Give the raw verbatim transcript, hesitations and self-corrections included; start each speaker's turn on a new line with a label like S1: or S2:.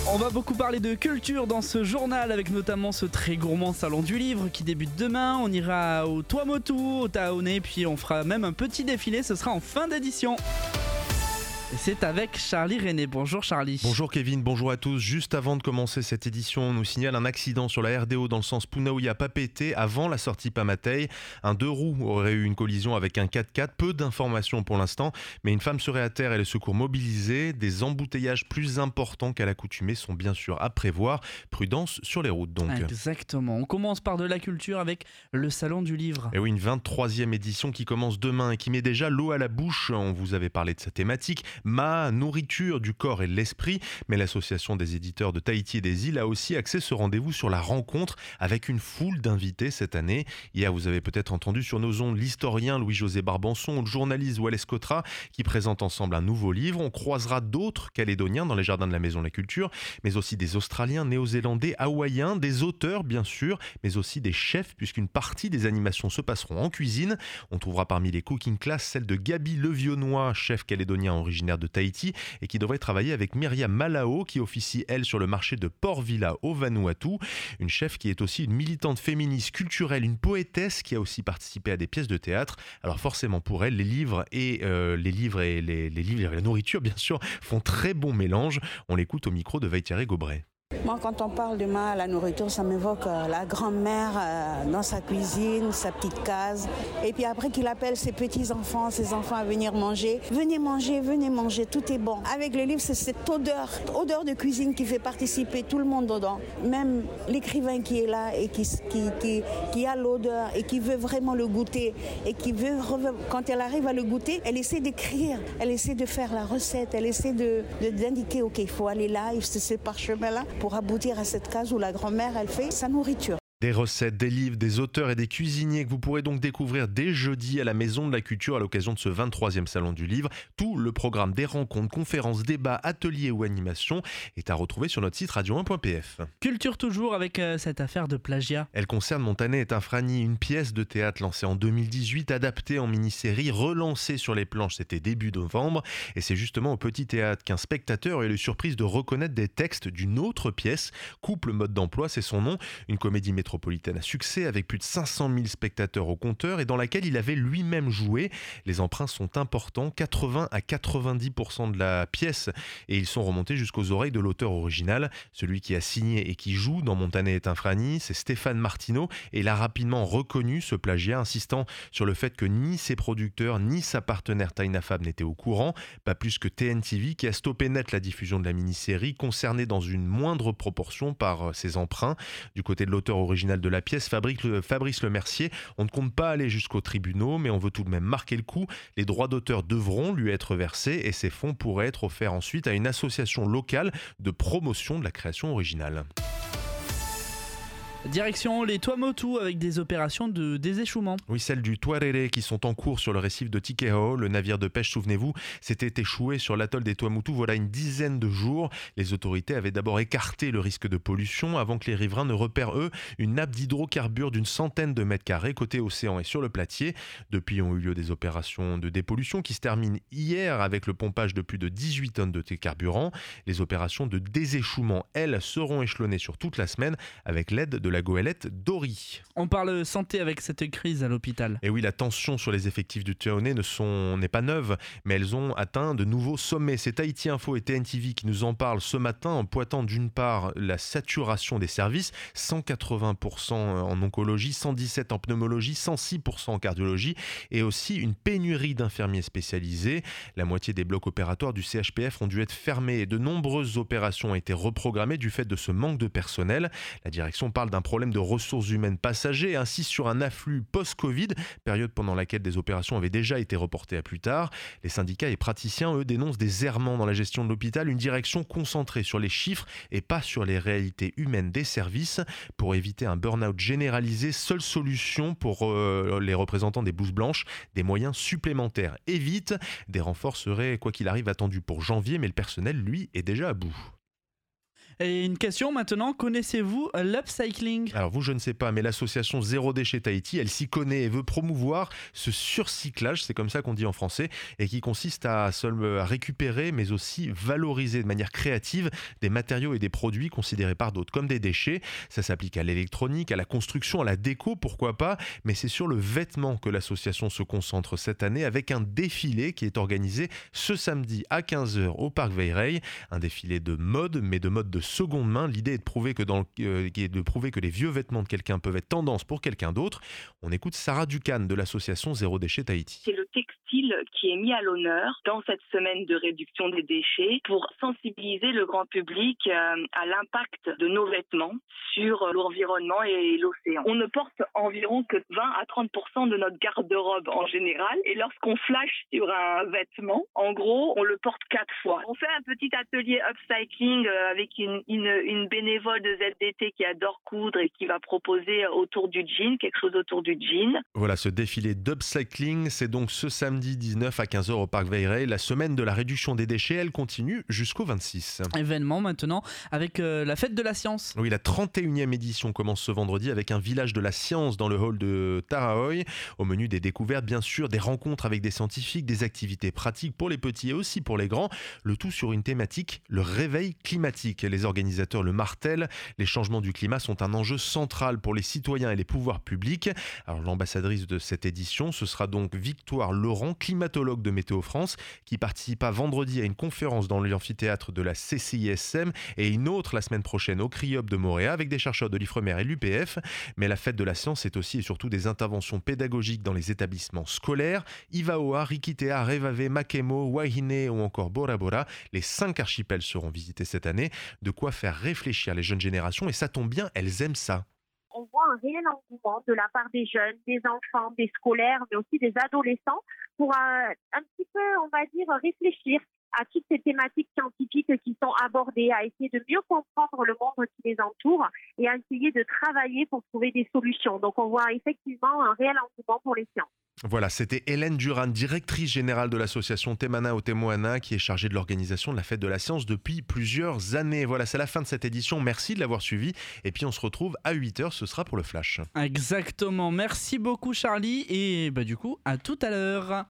S1: On va beaucoup parler de culture dans ce journal avec notamment ce très gourmand salon du livre qui débute demain. On ira au Tuamotu, au Taoné, puis on fera même un petit défilé, ce sera en fin d'édition. Et c'est avec Charlie René. Bonjour Charlie.
S2: Bonjour Kevin, bonjour à tous. Juste avant de commencer cette édition, on nous signale un accident sur la R D O dans le sens Punaouia-Papeete avant la sortie Pamatei. Un deux roues aurait eu une collision avec un quatre-quatre. Peu d'informations pour l'instant, mais une femme serait à terre et les secours mobilisés. Des embouteillages plus importants qu'à l'accoutumée sont bien sûr à prévoir. Prudence sur les routes donc.
S1: Exactement. On commence par de la culture avec le salon du livre.
S2: Et oui, une vingt-troisième édition qui commence demain et qui met déjà l'eau à la bouche. On vous avait parlé de sa thématique. Ma nourriture du corps et de l'esprit, mais l'association des éditeurs de Tahiti et des îles a aussi axé ce rendez-vous sur la rencontre avec une foule d'invités cette année. Hier, vous avez peut-être entendu sur nos ondes l'historien Louis-José Barbanson ou le journaliste Wallace Cotra qui présentent ensemble un nouveau livre. On croisera d'autres Calédoniens dans les jardins de la Maison de la Culture, mais aussi des Australiens, Néo-Zélandais, Hawaïens, des auteurs bien sûr, mais aussi des chefs puisqu'une partie des animations se passeront en cuisine. On trouvera parmi les cooking class celle de Gabi Levionnois, chef calédonien originaire de Tahiti et qui devrait travailler avec Myriam Malao qui officie elle sur le marché de Port Vila au Vanuatu, une chef qui est aussi une militante féministe culturelle, une poétesse qui a aussi participé à des pièces de théâtre. Alors forcément pour elle les livres et euh, les livres et les, les livres et la nourriture bien sûr font très bon mélange. On l'écoute au micro de Vaitiare Gobret.
S3: Moi, quand on parle de ma, la nourriture, ça m'évoque euh, la grand-mère euh, dans sa cuisine, sa petite case. Et puis après qu'il appelle ses petits-enfants, ses enfants à venir manger. Venez manger, venez manger, tout est bon. Avec le livre, c'est cette odeur, odeur de cuisine qui fait participer tout le monde dedans. Même l'écrivain qui est là et qui, qui, qui, qui a l'odeur et qui veut vraiment le goûter. Et qui veut, quand elle arrive à le goûter, elle essaie d'écrire, elle essaie de faire la recette, elle essaie de, de, d'indiquer, ok, il faut aller là, c'est ce parchemin-là, pour aboutir à cette case où la grand-mère, elle fait sa nourriture.
S2: Des recettes, des livres, des auteurs et des cuisiniers que vous pourrez donc découvrir dès jeudi à la Maison de la Culture à l'occasion de ce vingt-troisième Salon du Livre. Tout le programme des rencontres, conférences, débats, ateliers ou animations est à retrouver sur notre site radio un point p f.
S1: Culture toujours avec euh, cette affaire de plagiat.
S2: Elle concerne Montané est un Frani, une pièce de théâtre lancée en deux mille dix-huit, adaptée en mini-série, relancée sur les planches, c'était début novembre. Et c'est justement au Petit Théâtre qu'un spectateur a eu la surprise de reconnaître des textes d'une autre pièce. Couple mode d'emploi, c'est son nom, une comédie métropolitaine à succès avec plus de cinq cent mille spectateurs au compteur et dans laquelle il avait lui-même joué. Les emprunts sont importants, quatre-vingts à quatre-vingt-dix pour cent de la pièce et ils sont remontés jusqu'aux oreilles de l'auteur original. Celui qui a signé et qui joue dans Montané est un Frani, c'est Stéphane Martineau et il a rapidement reconnu ce plagiat, insistant sur le fait que ni ses producteurs ni sa partenaire Taina Fab n'étaient au courant, pas plus que T N T V qui a stoppé net la diffusion de la mini-série, concernée dans une moindre proportion par ses emprunts. Du côté de l'auteur original de la pièce, Fabrice Lemercier, on ne compte pas aller jusqu'aux tribunaux, mais on veut tout de même marquer le coup. Les droits d'auteur devront lui être versés et ces fonds pourraient être offerts ensuite à une association locale de promotion de la création originale.
S1: Direction les Tuamotu avec des opérations de déséchouement.
S2: Oui, celles du Tuarere qui sont en cours sur le récif de Tikehau. Le navire de pêche, souvenez-vous, s'était échoué sur l'atoll des Tuamotu voilà une dizaine de jours. Les autorités avaient d'abord écarté le risque de pollution avant que les riverains ne repèrent, eux, une nappe d'hydrocarbures d'une centaine de mètres carrés côté océan et sur le platier. Depuis ont eu lieu des opérations de dépollution qui se terminent hier avec le pompage de plus de dix-huit tonnes de carburant. Les opérations de déséchouement, elles, seront échelonnées sur toute la semaine avec l'aide de la goélette Dory.
S1: On parle santé avec cette crise à l'hôpital.
S2: Et oui, la tension sur les effectifs du Tuaoné ne sont, n'est pas neuve, mais elles ont atteint de nouveaux sommets. C'est Tahiti Info et T N T V qui nous en parlent ce matin en pointant d'une part la saturation des services, cent quatre-vingts pour cent en oncologie, cent dix-sept en pneumologie, cent six pour cent en cardiologie et aussi une pénurie d'infirmiers spécialisés. La moitié des blocs opératoires du C H P F ont dû être fermés et de nombreuses opérations ont été reprogrammées du fait de ce manque de personnel. La direction parle d'un problème de ressources humaines passagers et insiste sur un afflux post-Covid, période pendant laquelle des opérations avaient déjà été reportées à plus tard. Les syndicats et praticiens, eux, dénoncent des errements dans la gestion de l'hôpital, une direction concentrée sur les chiffres et pas sur les réalités humaines des services. Pour éviter un burn-out généralisé, seule solution pour euh, les représentants des blouses blanches, des moyens supplémentaires. Et vite, des renforts seraient, quoi qu'il arrive, attendus pour janvier, mais le personnel, lui, est déjà à bout.
S1: Et une question maintenant, connaissez-vous l'upcycling ?
S2: Alors vous, je ne sais pas, mais l'association Zéro Déchet Tahiti, elle s'y connaît et veut promouvoir ce surcyclage, c'est comme ça qu'on dit en français, et qui consiste à, seul, à récupérer, mais aussi valoriser de manière créative des matériaux et des produits considérés par d'autres comme des déchets. Ça s'applique à l'électronique, à la construction, à la déco, pourquoi pas, mais c'est sur le vêtement que l'association se concentre cette année avec un défilé qui est organisé ce samedi à quinze heures au Parc Veilleray, un défilé de mode, mais de mode de seconde main. L'idée est de prouver que, dans le, euh, est de prouver que les vieux vêtements de quelqu'un peuvent être tendance pour quelqu'un d'autre. On écoute Sarah Ducan de l'association Zéro Déchet Tahiti.
S4: C'est le textile qui est mis à l'honneur dans cette semaine de réduction des déchets pour sensibiliser le grand public euh, à l'impact de nos vêtements sur l'environnement et l'océan. On ne porte environ que vingt à trente pour cent de notre garde-robe en général, et lorsqu'on flash sur un vêtement, en gros, on le porte quatre fois. On fait un petit atelier upcycling avec une, une, une bénévole de Z D T qui adore coudre et qui va proposer autour du jean, quelque chose autour du jean.
S2: Voilà, ce défilé d'upcycling, c'est donc ce samedi dix-neuf à quinze heures au Parc Veilleray. La semaine de la réduction des déchets, elle continue jusqu'au vingt-six.
S1: Événement maintenant avec euh, la fête de la science.
S2: Oui, la trente et unième édition commence ce vendredi avec un village de la science dans le hall de Taraoi. Au menu des découvertes, bien sûr, des rencontres avec des scientifiques, des activités pratiques pour les petits et aussi pour les grands. Le tout sur une thématique, le réveil climatique. Les organisateurs le martèlent, les changements du climat sont un enjeu central pour les citoyens et les pouvoirs publics. Alors l'ambassadrice de cette édition, ce sera donc Victoire Laurent, climatologue de Météo France, qui participa vendredi à une conférence dans l'amphithéâtre de la C C I S M et une autre la semaine prochaine au CRIOP de Moréa avec des chercheurs de l'Ifremer et l'U P F. Mais la fête de la science, c'est aussi et surtout des interventions pédagogiques dans les établissements scolaires. Ivaoa, Rikitea, Revave, Makemo, Wahine ou encore Bora Bora, les cinq archipels seront visités cette année. De quoi faire réfléchir les jeunes générations, et ça tombe bien, elles aiment ça.
S5: On voit un réel engouement de la part des jeunes, des enfants, des scolaires, mais aussi des adolescents pour un, un petit peu, on va dire, réfléchir à toutes ces thématiques scientifiques qui sont abordées, à essayer de mieux comprendre le monde qui les entoure et à essayer de travailler pour trouver des solutions. Donc on voit effectivement un réel engouement pour les sciences.
S2: Voilà, c'était Hélène Duran, directrice générale de l'association Temana Otemoana, qui est chargée de l'organisation de la fête de la science depuis plusieurs années. Voilà, c'est la fin de cette édition. Merci de l'avoir suivi. Et puis on se retrouve à huit heures, ce sera pour le Flash.
S1: Exactement. Merci beaucoup Charlie et bah, du coup, à tout à l'heure.